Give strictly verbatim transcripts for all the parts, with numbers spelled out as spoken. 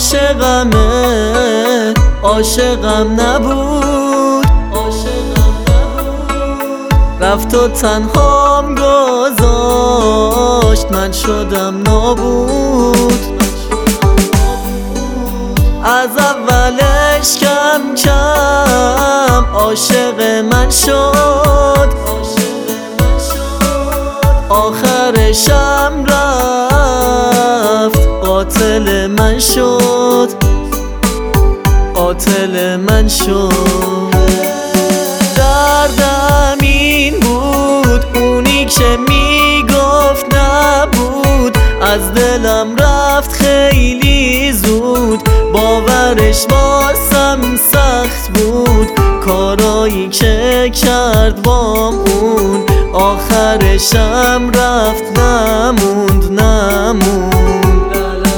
عاشقمه عاشقم نبود رفت و تنهام گذاشت من شدم نابود از اولش کم کم عاشق من شد آخرشم رفت قاتل من شد قاتل من شد دردم این بود اونی که میگفت نبود از دلم رفت خیلی زود باورش واسم سخت بود کارایی که کرد بام اون آخرشم رفت نموند نموند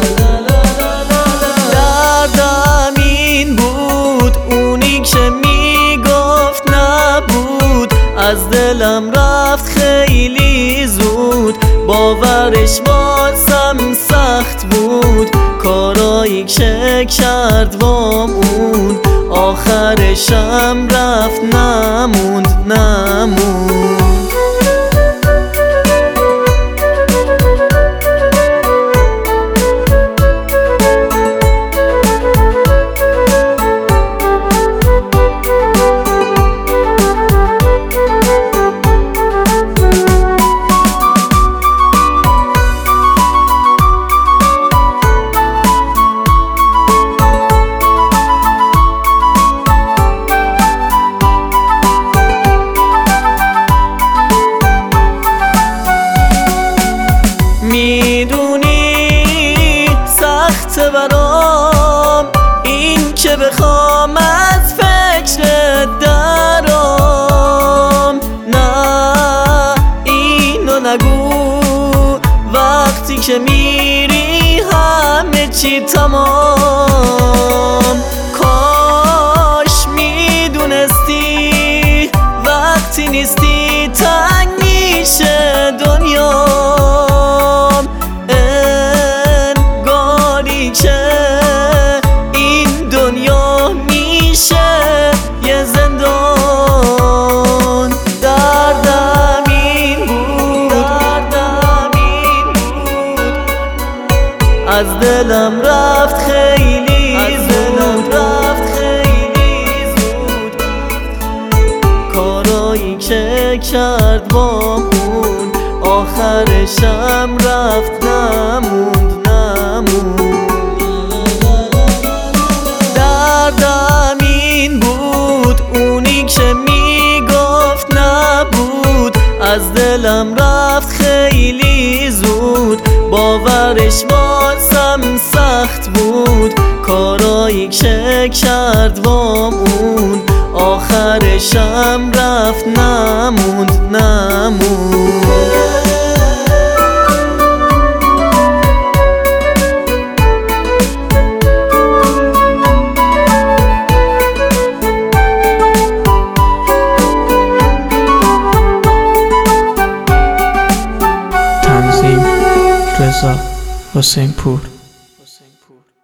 دردم این بود اونی که میگفت نبود از دلم رفت خیلی زود باورش واسم سخت بود کارایی که کرد بام اون آخرشم رفت نموند نموند میدونی سخت برام این که بخوام از فکر درام نه اینو نگو وقتی که میری همه چی تمام کاش میدونستی وقتی نیستی تنگ میشه دنیا از دلم رفت خیلی زود رفت خیلی زود کارایی که کرد با اون آخرشم رفت نموند نموند دردم این بود اونی که میگفت نبود از دلم رفت خیلی زود باورش واسم سخت بود کارایی که کرد وام اون آخرشم رفت نموند نموند تنظیم رضا حسین پور.